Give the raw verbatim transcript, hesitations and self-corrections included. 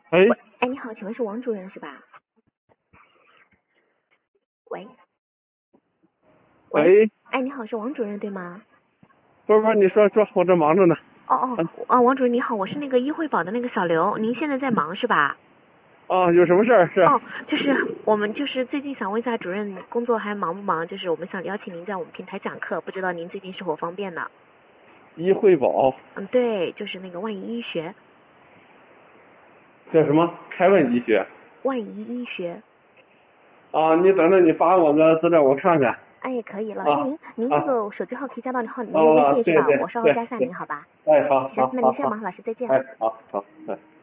喂， 哎， 哎，你好，请问是王主任是吧？喂，喂， 喂， 哎，你好，是王主任对吗？ 不是不是，你说说，我这忙着呢。 哦哦，啊，王主任你好，我是那个医惠宝的那个小刘，您现在在忙是吧？ 啊，有什么事儿？是哦，就是我们就是最近想问一下主任工作还忙不忙？就是我们想邀请您在我们平台讲课，不知道您最近是否方便呢？ 医惠宝嗯，对，就是那个万一医学， 叫什么？开问医学万一医学。 啊？你等着，你发我个资料，我看看。 哎，可以，老师啊您您这啊个手机号可以加到您您的微啊！ 信是吧？ 对对我稍后对对， 加一下您好吧？ 哎，好行， 好好好， 那您先忙，老师再见。 哎，好好，对。